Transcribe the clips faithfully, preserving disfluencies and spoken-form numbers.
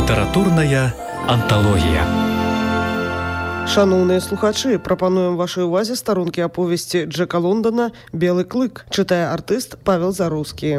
Літаратурная анталогія. Шановные слухачи, пропонуем вашей увазе старонки оповести Джека Лондона «Белый клык», читая артист Павел Заруский.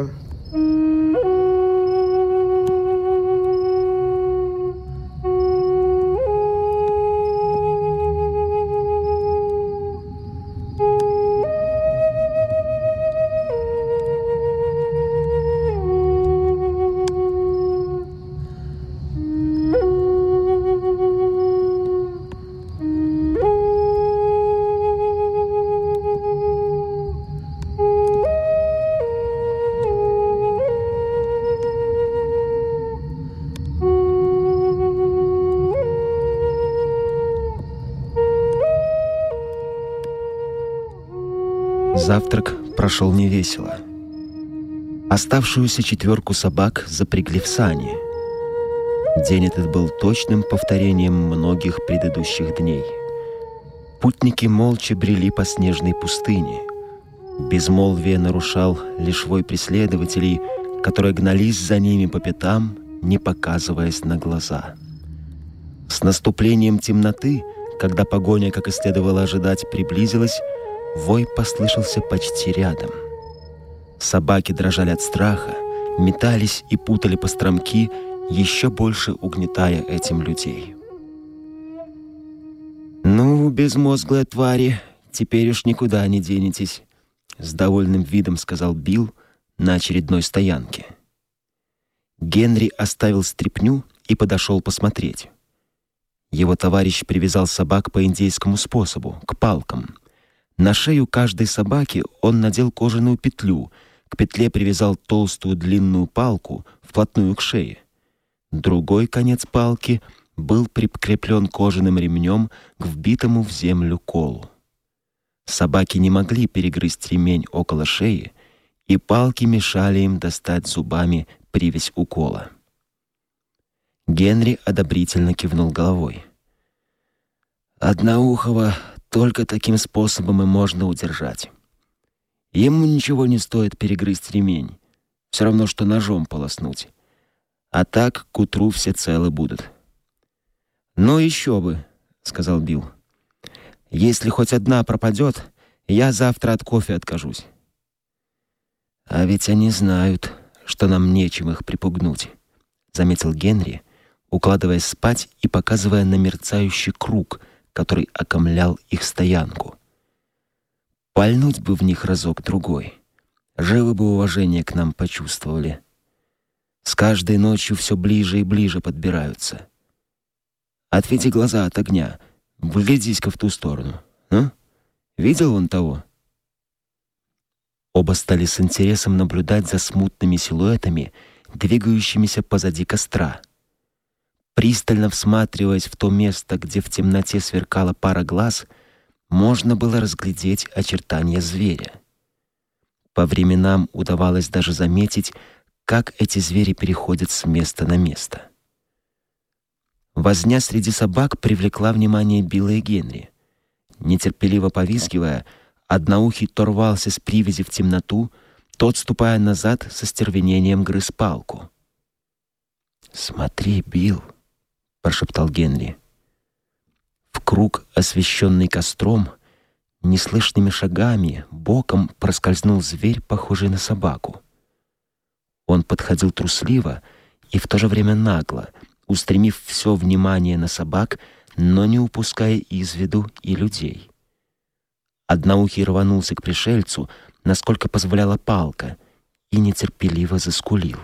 Завтрак прошел невесело. Оставшуюся четверку собак запрягли в сани. День этот был точным повторением многих предыдущих дней. Путники молча брели по снежной пустыне. Безмолвие нарушал лишь вой преследователей, которые гнались за ними по пятам, не показываясь на глаза. С наступлением темноты, когда погоня, как и следовало ожидать, приблизилась, вой послышался почти рядом. Собаки дрожали от страха, метались и путали постромки, еще больше угнетая этим людей. «Ну, безмозглые твари, теперь уж никуда не денетесь», — с довольным видом сказал Билл на очередной стоянке. Генри оставил стряпню и подошел посмотреть. Его товарищ привязал собак по индейскому способу, к палкам. На шею каждой собаки он надел кожаную петлю, к петле привязал толстую длинную палку вплотную к шее. Другой конец палки был прикреплен кожаным ремнем к вбитому в землю колу. Собаки не могли перегрызть ремень около шеи, и палки мешали им достать зубами привязь укола. Генри одобрительно кивнул головой. «Одноухого только таким способом и можно удержать. Ему ничего не стоит перегрызть ремень, все равно, что ножом полоснуть. А так к утру все целы будут». «Ну еще бы», — сказал Билл. «Если хоть одна пропадет, я завтра от кофе откажусь». «А ведь они знают, что нам нечем их припугнуть», — заметил Генри, укладываясь спать и показывая на мерцающий круг, который окомлял их стоянку. «Пальнуть бы в них разок-другой, живо бы уважение к нам почувствовали. С каждой ночью все ближе и ближе подбираются. Отведи глаза от огня, вглядись-ка в ту сторону. А? Видел он того?» Оба стали с интересом наблюдать за смутными силуэтами, двигающимися позади костра. Пристально всматриваясь в то место, где в темноте сверкала пара глаз, можно было разглядеть очертания зверя. По временам удавалось даже заметить, как эти звери переходят с места на место. Возня среди собак привлекла внимание Билла и Генри. Нетерпеливо повизгивая, одноухий то рвался с привязи в темноту, то, отступая назад, со стервенением грыз палку. «Смотри, Билл», — прошептал Генри. В круг, освещенный костром, неслышными шагами боком проскользнул зверь, похожий на собаку. Он подходил трусливо и в то же время нагло, устремив все внимание на собак, но не упуская из виду и людей. Одноухий рванулся к пришельцу, насколько позволяла палка, и нетерпеливо заскулил.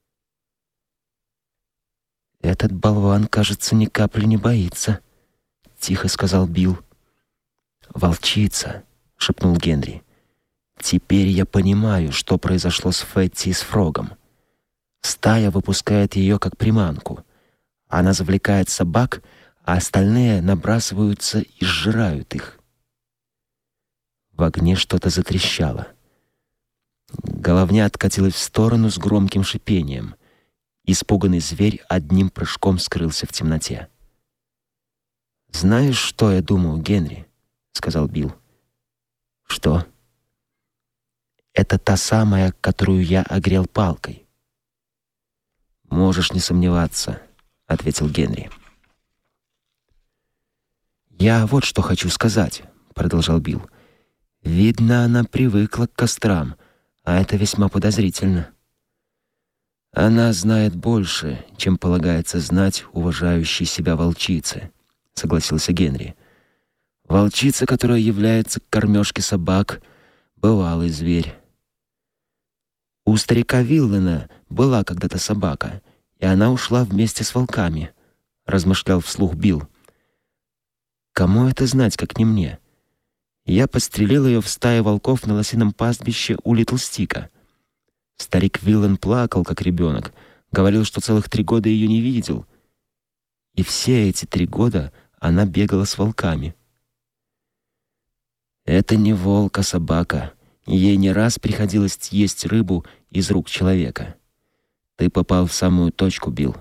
«Этот болван, кажется, ни капли не боится», — тихо сказал Билл. «Волчица», — шепнул Генри. «Теперь я понимаю, что произошло с Фетти и с Фрогом. Стая выпускает ее как приманку. Она завлекает собак, а остальные набрасываются и сжирают их». В огне что-то затрещало. Головня откатилась в сторону с громким шипением. Испуганный зверь одним прыжком скрылся в темноте. «Знаешь, что я думаю, Генри?» — сказал Билл. «Что?» «Это та самая, которую я огрел палкой». «Можешь не сомневаться», — ответил Генри. «Я вот что хочу сказать», — продолжал Билл. «Видно, она привыкла к кострам, а это весьма подозрительно». «Она знает больше, чем полагается знать уважающей себя волчице», — согласился Генри. «Волчица, которая является к кормежке собак, бывалый зверь». «У старика Виллена была когда-то собака, и она ушла вместе с волками», — размышлял вслух Билл. «Кому это знать, как не мне? Я подстрелил ее в стае волков на лосином пастбище у Литлстика. Старик Виллен плакал, как ребенок, говорил, что целых три года ее не видел. И все эти три года она бегала с волками». «Это не волк, а собака. Ей не раз приходилось есть рыбу из рук человека. Ты попал в самую точку, Билл.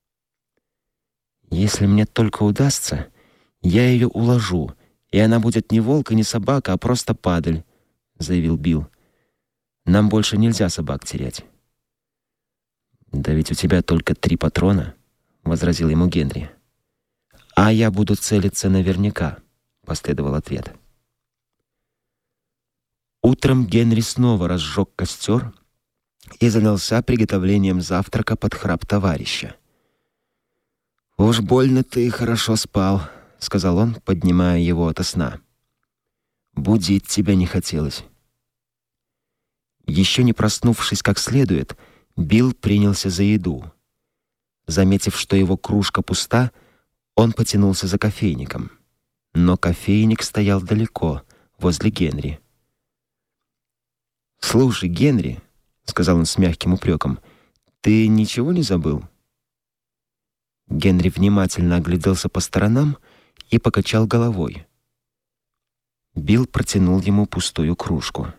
Если мне только удастся, я ее уложу, и она будет не волк и не собака, а просто падаль», — заявил Билл. «Нам больше нельзя собак терять». «Да ведь у тебя только три патрона», — возразил ему Генри. «А я буду целиться наверняка», — последовал ответ. Утром Генри снова разжег костер и занялся приготовлением завтрака под храп товарища. «Уж больно ты хорошо спал», — сказал он, поднимая его ото сна. «Будить тебя не хотелось». Еще не проснувшись как следует, Билл принялся за еду. Заметив, что его кружка пуста, он потянулся за кофейником. Но кофейник стоял далеко, возле Генри. «Слушай, Генри», — сказал он с мягким упреком, — «ты ничего не забыл?» Генри внимательно огляделся по сторонам и покачал головой. Билл протянул ему пустую кружку.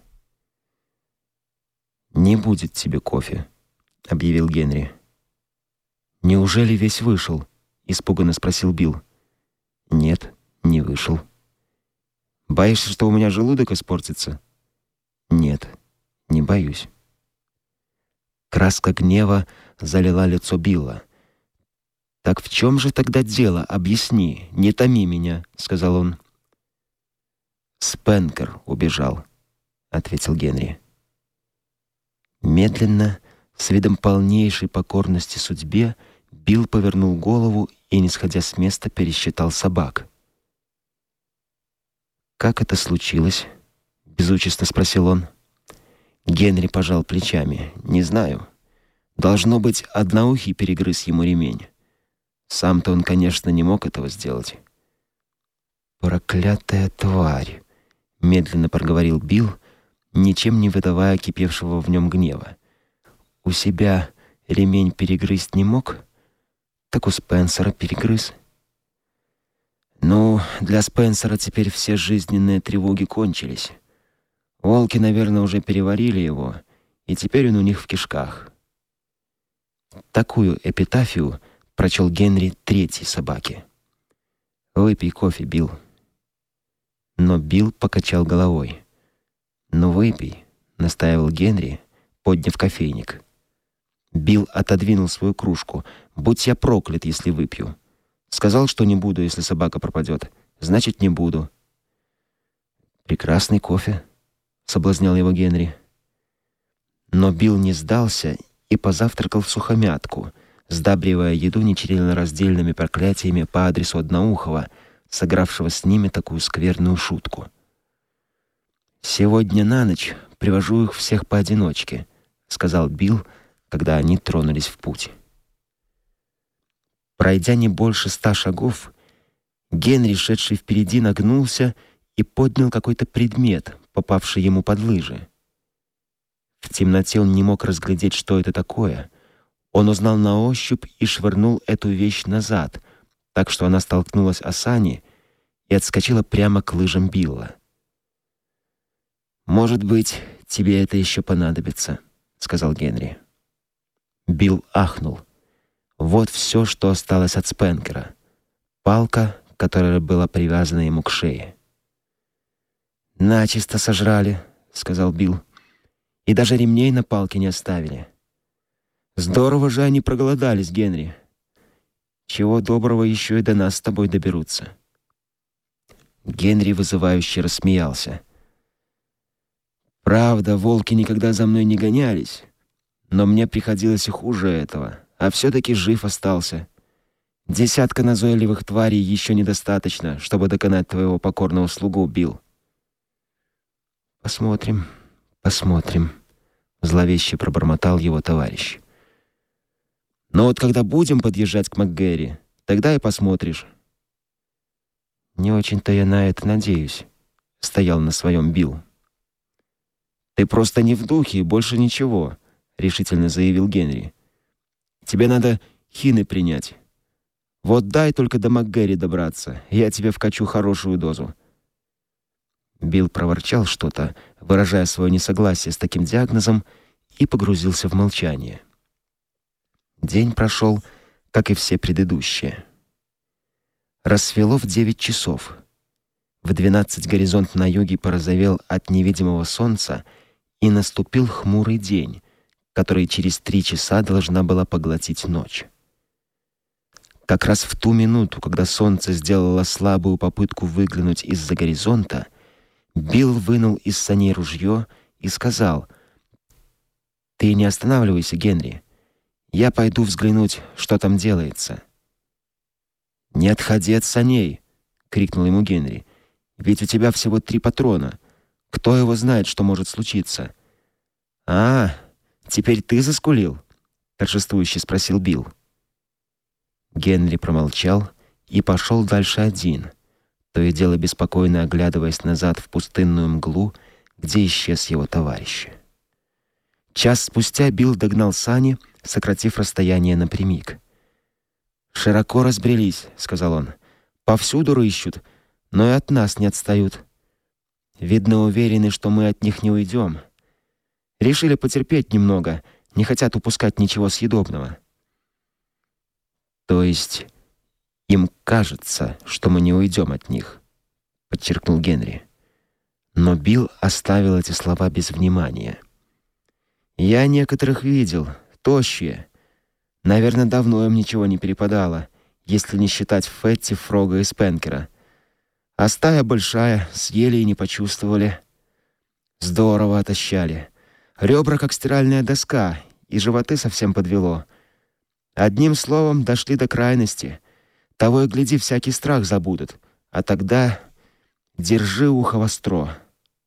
«Не будет тебе кофе», — объявил Генри. «Неужели весь вышел?» — испуганно спросил Билл. «Нет, не вышел». «Боишься, что у меня желудок испортится?» «Нет, не боюсь». Краска гнева залила лицо Билла. «Так в чем же тогда дело? Объясни, не томи меня», — сказал он. «Спенкер убежал», — ответил Генри. Медленно, с видом полнейшей покорности судьбе, Билл повернул голову и, не сходя с места, пересчитал собак. «Как это случилось?» — безучастно спросил он. Генри пожал плечами. «Не знаю. Должно быть, одноухий перегрыз ему ремень. Сам-то он, конечно, не мог этого сделать». «Проклятая тварь!» — медленно проговорил Билл, ничем не выдавая кипевшего в нем гнева. «У себя ремень перегрызть не мог? Так у Спенсера перегрыз». «Ну, для Спенсера теперь все жизненные тревоги кончились. Волки, наверное, уже переварили его, и теперь он у них в кишках». Такую эпитафию прочел Генри третьей собаке. «Выпей кофе, Билл». Но Билл покачал головой. «Ну выпей», — настаивал Генри, подняв кофейник. Билл отодвинул свою кружку. «Будь я проклят, если выпью. Сказал, что не буду, если собака пропадет. Значит, не буду». «Прекрасный кофе», — соблазнял его Генри. Но Билл не сдался и позавтракал всухомятку, сдабривая еду нечленораздельными проклятиями по адресу Одноухого, сыгравшего с ними такую скверную шутку. «Сегодня на ночь привожу их всех поодиночке», — сказал Билл, когда они тронулись в путь. Пройдя не больше ста шагов, Генри, шедший впереди, нагнулся и поднял какой-то предмет, попавший ему под лыжи. В темноте он не мог разглядеть, что это такое. Он узнал на ощупь и швырнул эту вещь назад, так что она столкнулась о сани и отскочила прямо к лыжам Билла. «Может быть, тебе это еще понадобится», — сказал Генри. Билл ахнул. Вот все, что осталось от Спенкера. Палка, которая была привязана ему к шее. «Начисто сожрали», — сказал Билл. «И даже ремней на палке не оставили. Здорово же они проголодались, Генри. Чего доброго еще и до нас с тобой доберутся. Генри вызывающе рассмеялся. Правда, волки никогда за мной не гонялись, но мне приходилось и хуже этого, а все-таки жив остался. Десятка назойливых тварей еще недостаточно, чтобы доконать твоего покорного слугу, Билл. Посмотрим, посмотрим, зловеще пробормотал его товарищ. Но вот когда будем подъезжать к МакГэри, тогда и посмотришь. Не очень-то я на это надеюсь, стоял на своем Билл. Ты просто не в духе, больше ничего, решительно заявил Генри. Тебе надо хины принять. Вот дай только до МакГэри добраться, я тебе вкачу хорошую дозу. Билл проворчал что-то, выражая свое несогласие с таким диагнозом, и погрузился в молчание. День прошел, как и все предыдущие. Рассвело в девять часов. В двенадцать горизонт на юге порозовел от невидимого солнца, и наступил хмурый день, который через три часа должна была поглотить ночь. Как раз в ту минуту, когда солнце сделало слабую попытку выглянуть из-за горизонта, Билл вынул из саней ружье и сказал: «Ты не останавливайся, Генри. Я пойду взглянуть, что там делается». «Не отходи от саней!» — крикнул ему Генри. «Ведь у тебя всего три патрона. Кто его знает, что может случиться?» «А, теперь ты заскулил?» — торжествующе спросил Билл. Генри промолчал и пошел дальше один, то и дело беспокойно оглядываясь назад в пустынную мглу, где исчез его товарищ. Час спустя Билл догнал сани, сократив расстояние напрямик. «Широко разбрелись», — сказал он. «Повсюду рыщут, но и от нас не отстают. Видно, уверены, что мы от них не уйдем. Решили потерпеть немного, не хотят упускать ничего съедобного». «То есть им кажется, что мы не уйдем от них», — подчеркнул Генри. Но Билл оставил эти слова без внимания. «Я некоторых видел, тощие. Наверное, давно им ничего не перепадало, если не считать Фетти, Фрога и Спенкера. А стая большая, съели и не почувствовали. Здорово отощали. Ребра как стиральная доска, и животы совсем подвело. Одним словом, дошли до крайности. Того и гляди, всякий страх забудут. А тогда держи ухо востро».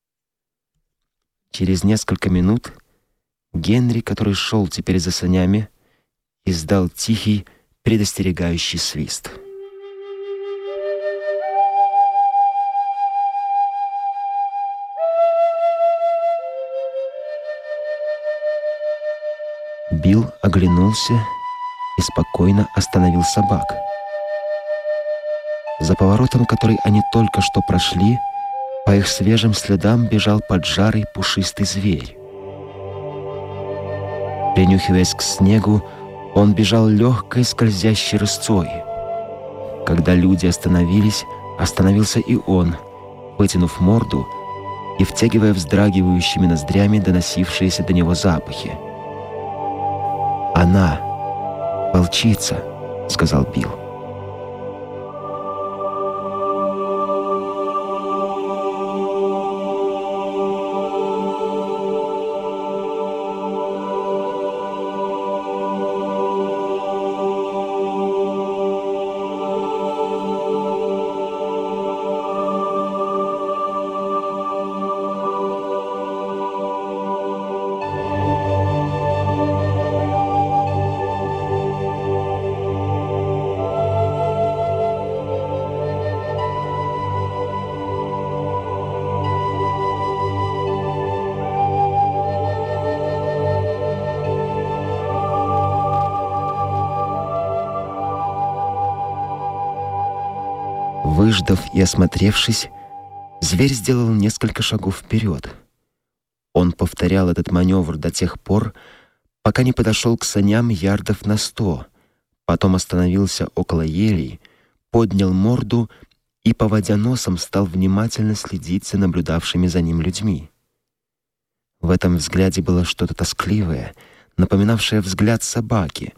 Через несколько минут Генри, который шел теперь за санями, издал тихий, предостерегающий свист. Билл оглянулся и спокойно остановил собак. За поворотом, который они только что прошли, по их свежим следам бежал поджарый пушистый зверь. Принюхиваясь к снегу, он бежал легкой скользящей рысцой. Когда люди остановились, остановился и он, вытянув морду и втягивая вздрагивающими ноздрями доносившиеся до него запахи. «Она, волчица», — сказал Билл. Выждав и осмотревшись, зверь сделал несколько шагов вперед. Он повторял этот маневр до тех пор, пока не подошел к саням ярдов на сто, потом остановился около елей, поднял морду и, поводя носом, стал внимательно следить за наблюдавшими за ним людьми. В этом взгляде было что-то тоскливое, напоминавшее взгляд собаки,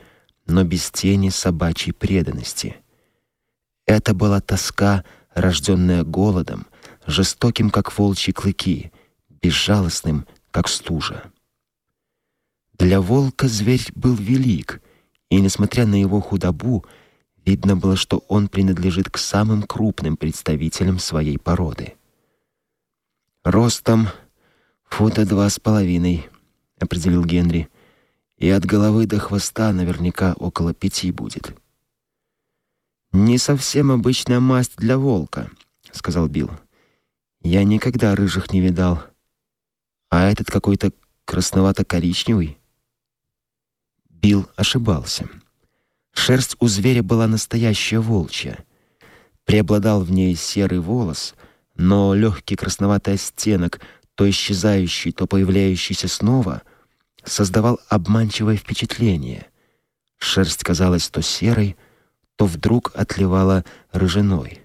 но без тени собачьей преданности. Это была тоска, рожденная голодом, жестоким, как волчьи клыки, безжалостным, как стужа. Для волка зверь был велик, и, несмотря на его худобу, видно было, что он принадлежит к самым крупным представителям своей породы. Ростом фута два с половиной, определил Генри, и от головы до хвоста наверняка около пяти будет. Не совсем обычная масть для волка, сказал Билл. Я никогда рыжих не видал. А этот какой-то красновато-коричневый. Билл ошибался. Шерсть у зверя была настоящая волчья. Преобладал в ней серый волос, но легкий красноватый оттенок, то исчезающий, то появляющийся снова, создавал обманчивое впечатление. Шерсть казалась то серой, то вдруг отливала рыжиной.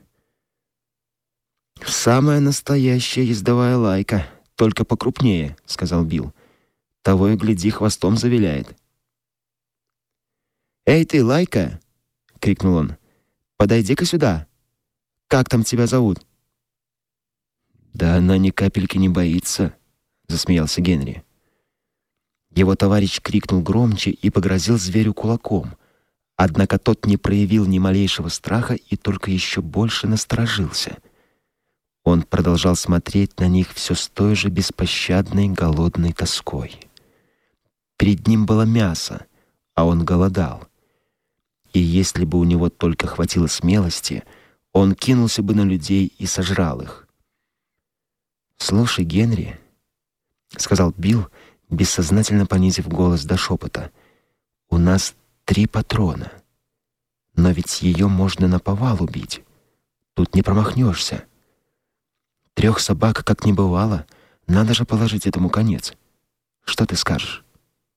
«Самая настоящая ездовая лайка, только покрупнее», — сказал Билл. «Того и гляди, хвостом завиляет». «Эй ты, лайка!» — крикнул он. «Подойди-ка сюда. Как там тебя зовут?» «Да она ни капельки не боится», — засмеялся Генри. Его товарищ крикнул громче и погрозил зверю кулаком. Однако тот не проявил ни малейшего страха и только еще больше насторожился. Он продолжал смотреть на них все с той же беспощадной голодной тоской. Перед ним было мясо, а он голодал. И если бы у него только хватило смелости, он кинулся бы на людей и сожрал их. «Слушай, Генри», — сказал Билл, бессознательно понизив голос до шепота, — «у нас три патрона. Но ведь ее можно наповал убить. Тут не промахнешься. Трех собак как не бывало, надо же положить этому конец. Что ты скажешь?»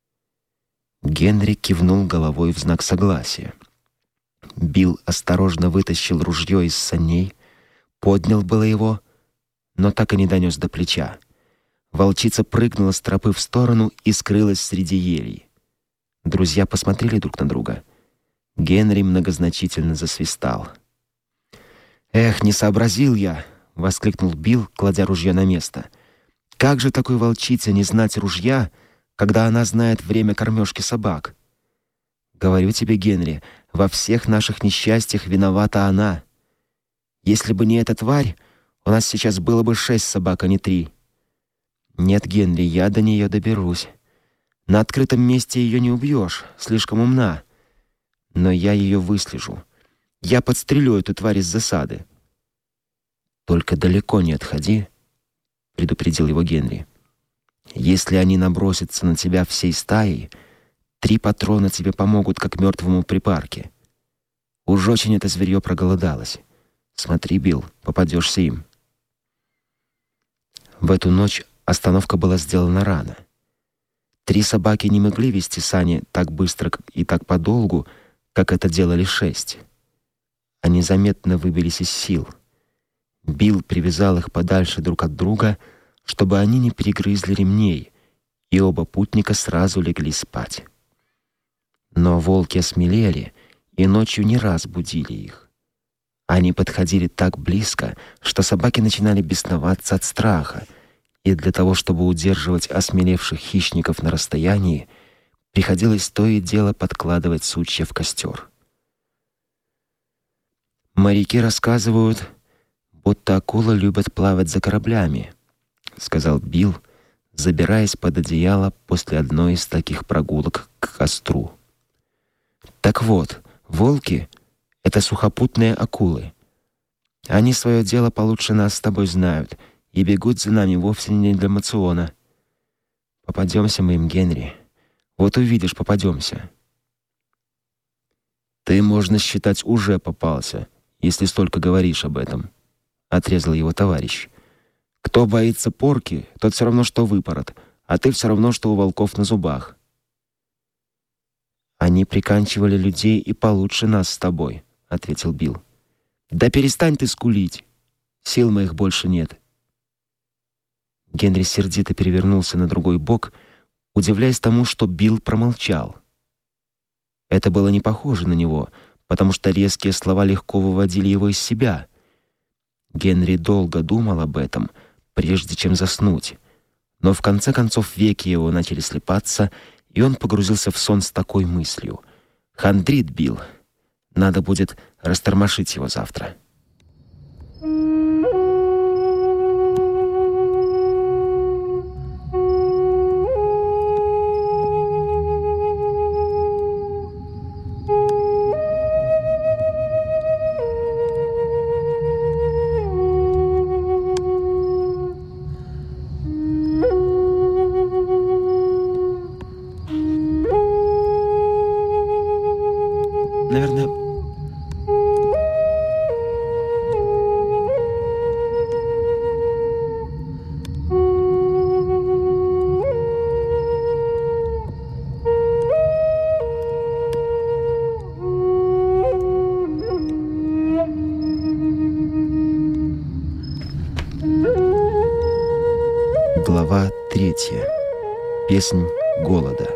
Генри кивнул головой в знак согласия. Билл осторожно вытащил ружье из саней, поднял было его, но так и не донес до плеча. Волчица прыгнула с тропы в сторону и скрылась среди елей. Друзья посмотрели друг на друга. Генри многозначительно засвистал. «Эх, не сообразил я!» — воскликнул Билл, кладя ружье на место. «Как же такой волчице не знать ружья, когда она знает время кормежки собак? Говорю тебе, Генри, во всех наших несчастьях виновата она. Если бы не эта тварь, у нас сейчас было бы шесть собак, а не три. Нет, Генри, я до нее доберусь. На открытом месте ее не убьешь, слишком умна. Но я ее выслежу. Я подстрелю эту тварь из засады». «Только далеко не отходи», — предупредил его Генри. «Если они набросятся на тебя всей стаей, три патрона тебе помогут, как мертвому припарке. Уж очень это зверье проголодалось. Смотри, Билл, попадешься им». В эту ночь остановка была сделана рано. Три собаки не могли вести сани так быстро и так подолгу, как это делали шесть. Они заметно выбились из сил. Билл привязал их подальше друг от друга, чтобы они не перегрызли ремней, и оба путника сразу легли спать. Но волки осмелели и ночью не раз будили их. Они подходили так близко, что собаки начинали бесноваться от страха, и для того, чтобы удерживать осмелевших хищников на расстоянии, приходилось то и дело подкладывать сучья в костер. «Моряки рассказывают, будто акулы любят плавать за кораблями», — сказал Билл, забираясь под одеяло после одной из таких прогулок к костру. «Так вот, волки — это сухопутные акулы. Они свое дело получше нас с тобой знают и бегут за нами вовсе не для мациона. Попадемся мы им, Генри. Вот увидишь, попадемся». «Ты, можно считать, уже попался, если столько говоришь об этом», — отрезал его товарищ. «Кто боится порки, тот все равно, что выпорот, а ты все равно, что у волков на зубах». «Они приканчивали людей и получше нас с тобой», — ответил Билл. «Да перестань ты скулить. Сил моих больше нет». Генри сердито перевернулся на другой бок, удивляясь тому, что Билл промолчал. Это было не похоже на него, потому что резкие слова легко выводили его из себя. Генри долго думал об этом, прежде чем заснуть, но в конце концов веки его начали слипаться, и он погрузился в сон с такой мыслью: хандрит Билл, надо будет растормошить его завтра. Наверное, глава третья. Песнь голода.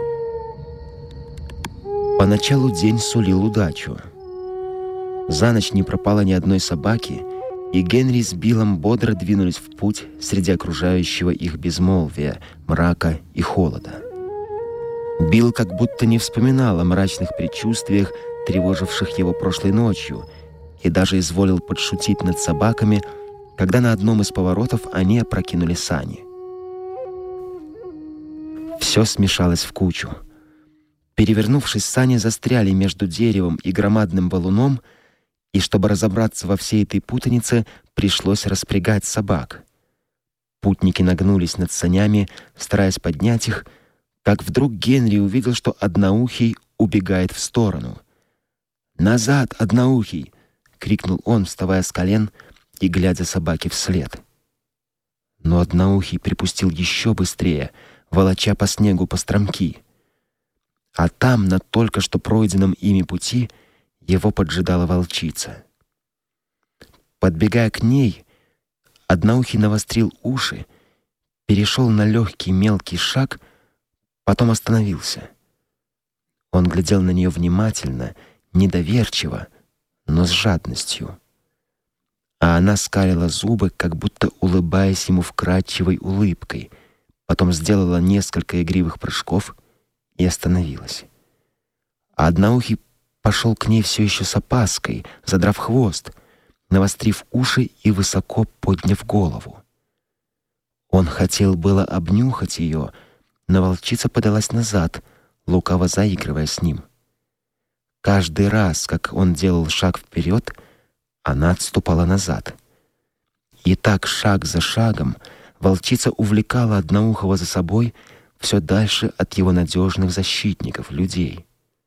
Поначалу день сулил удачу. За ночь не пропало ни одной собаки, и Генри с Биллом бодро двинулись в путь среди окружающего их безмолвия, мрака и холода. Билл как будто не вспоминал о мрачных предчувствиях, тревоживших его прошлой ночью, и даже изволил подшутить над собаками, когда на одном из поворотов они опрокинули сани. Все смешалось в кучу. Перевернувшись, сани застряли между деревом и громадным валуном, и чтобы разобраться во всей этой путанице, пришлось распрягать собак. Путники нагнулись над санями, стараясь поднять их, как вдруг Генри увидел, что Одноухий убегает в сторону. «Назад, Одноухий!» — крикнул он, вставая с колен и глядя собаке вслед. Но Одноухий припустил еще быстрее, волоча по снегу постромки. А там, на только что пройденном ими пути, его поджидала волчица. Подбегая к ней, Одноухий навострил уши, перешел на легкий мелкий шаг, потом остановился. Он глядел на нее внимательно, недоверчиво, но с жадностью. А она скалила зубы, как будто улыбаясь ему вкрадчивой улыбкой, потом сделала несколько игривых прыжков и остановилась. А Одноухий пошел к ней все еще с опаской, задрав хвост, навострив уши и высоко подняв голову. Он хотел было обнюхать ее, но волчица подалась назад, лукаво заигрывая с ним. Каждый раз, как он делал шаг вперед, она отступала назад. И так шаг за шагом волчица увлекала Одноухого за собой все дальше от его надежных защитников, людей.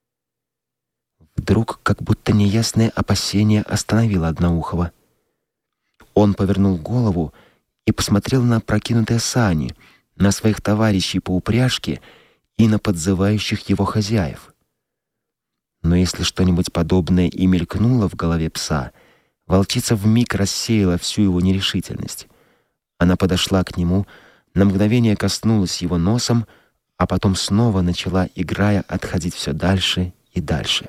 Вдруг, как будто неясное опасение остановило Одноухого. Он повернул голову и посмотрел на опрокинутые сани, на своих товарищей по упряжке и на подзывающих его хозяев. Но если что-нибудь подобное и мелькнуло в голове пса, волчица вмиг рассеяла всю его нерешительность. Она подошла к нему, на мгновение коснулась его носом, а потом снова начала, играя, отходить все дальше и дальше.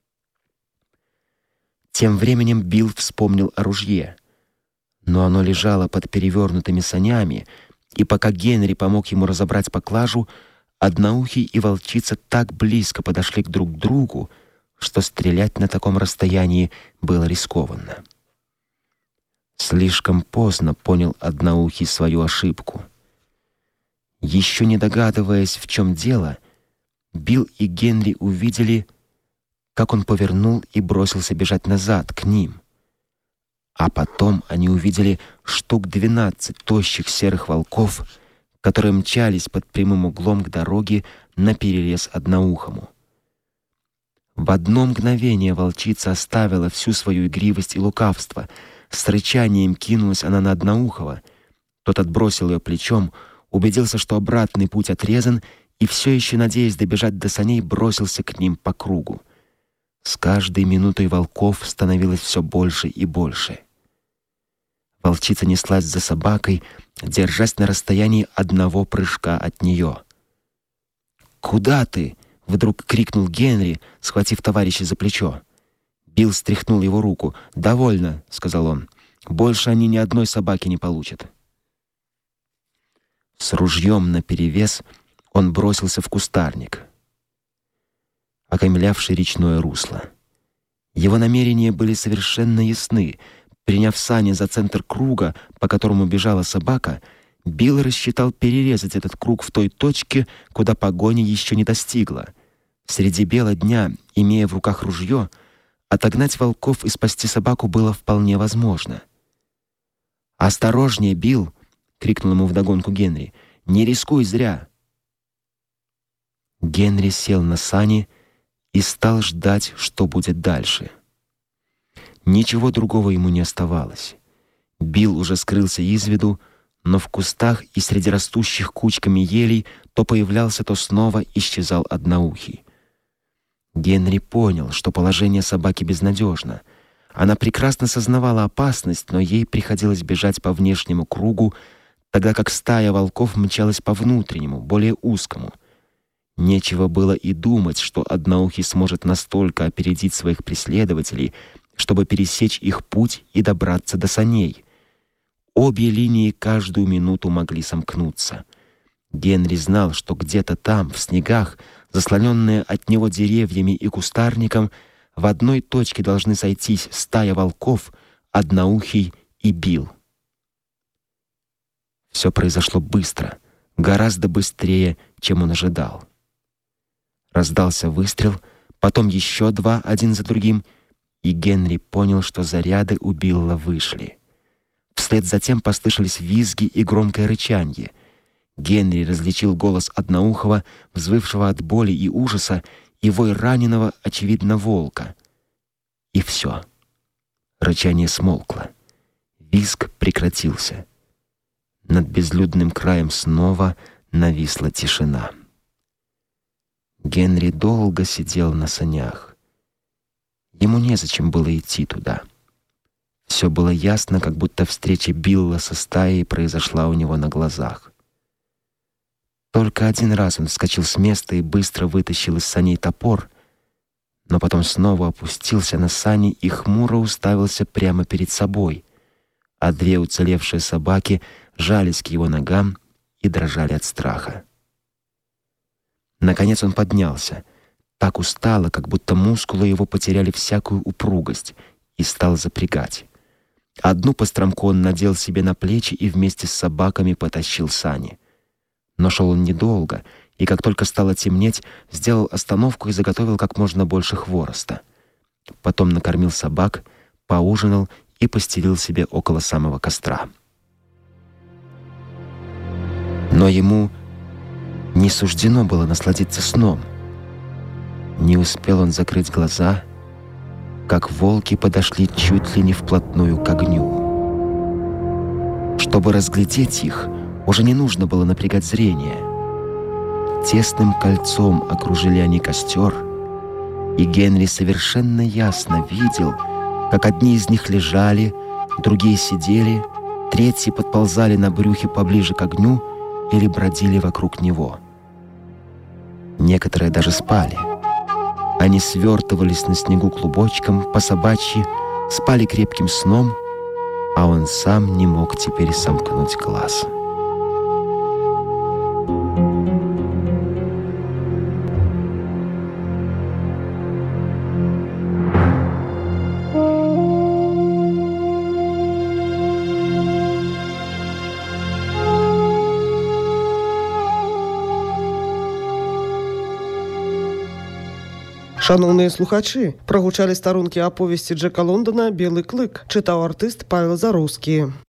Тем временем Билл вспомнил о ружье, но оно лежало под перевернутыми санями, и пока Генри помог ему разобрать поклажу, Одноухий и волчица так близко подошли к друг другу, что стрелять на таком расстоянии было рискованно. Слишком поздно понял Одноухий свою ошибку. Еще не догадываясь, в чем дело, Билл и Генри увидели, как он повернул и бросился бежать назад к ним. А потом они увидели штук двенадцать тощих серых волков, которые мчались под прямым углом к дороге наперерез Одноухому. В одно мгновение волчица оставила всю свою игривость и лукавство. С рычанием кинулась она на Одноухого. Тот отбросил ее плечом, убедился, что обратный путь отрезан, и все еще, надеясь добежать до саней, бросился к ним по кругу. С каждой минутой волков становилось все больше и больше. Волчица неслась за собакой, держась на расстоянии одного прыжка от нее. «Куда ты?» — Вдруг крикнул Генри, схватив товарища за плечо. Билл стряхнул его руку. «Довольно», — сказал он. «Больше они ни одной собаки не получат». С ружьем наперевес он бросился в кустарник, окаймлявший речное русло. Его намерения были совершенно ясны. Приняв сани за центр круга, по которому бежала собака, Билл рассчитал перерезать этот круг в той точке, куда погоня еще не достигла. Среди бела дня, имея в руках ружье, отогнать волков и спасти собаку было вполне возможно. «Осторожнее, Билл!» — крикнул ему вдогонку Генри. «Не рискуй зря!» Генри сел на сани и стал ждать, что будет дальше. Ничего другого ему не оставалось. Билл уже скрылся из виду, но в кустах и среди растущих кучками елей то появлялся, то снова исчезал одноухий. Генри понял, что положение собаки безнадежно. Она прекрасно сознавала опасность, но ей приходилось бежать по внешнему кругу, тогда как стая волков мчалась по внутреннему, более узкому. Нечего было и думать, что одноухий сможет настолько опередить своих преследователей, чтобы пересечь их путь и добраться до саней. Обе линии каждую минуту могли сомкнуться. Генри знал, что где-то там, в снегах, заслоненные от него деревьями и кустарником, в одной точке должны сойтись стая волков, одноухий и Билл. Все произошло быстро, гораздо быстрее, чем он ожидал. Раздался выстрел, потом еще два, один за другим, и Генри понял, что заряды у Билла вышли. Вслед за тем послышались визги и громкое рычанье. Генри различил голос одноухого, взвывшего от боли и ужаса, и вой раненого, очевидно, волка. И все. Рычание смолкло. Визг прекратился. Над безлюдным краем снова нависла тишина. Генри долго сидел на санях. Ему незачем было идти туда. Все было ясно, как будто встреча Билла со стаей произошла у него на глазах. Только один раз он вскочил с места и быстро вытащил из саней топор, но потом снова опустился на сани и хмуро уставился прямо перед собой, а две уцелевшие собаки жались к его ногам и дрожали от страха. Наконец он поднялся, так устало, как будто мускулы его потеряли всякую упругость, и стал запрягать. Одну постромку он надел себе на плечи и вместе с собаками потащил сани. Но шел он недолго, и как только стало темнеть, сделал остановку и заготовил как можно больше хвороста. Потом накормил собак, поужинал и постелил себе около самого костра. Но ему не суждено было насладиться сном. Не успел он закрыть глаза, как волки подошли чуть ли не вплотную к огню. Чтобы разглядеть их, уже не нужно было напрягать зрение. Тесным кольцом окружили они костер, и Генри совершенно ясно видел, как одни из них лежали, другие сидели, третьи подползали на брюхе поближе к огню или бродили вокруг него. Некоторые даже спали. Они свертывались на снегу клубочком, по собачьи, спали крепким сном, а он сам не мог теперь сомкнуть глаз. Шановные слухачи, прогучали старонкі аповесці Джека Лондона «Белый клык», читаў артыст Павел Зароўскі.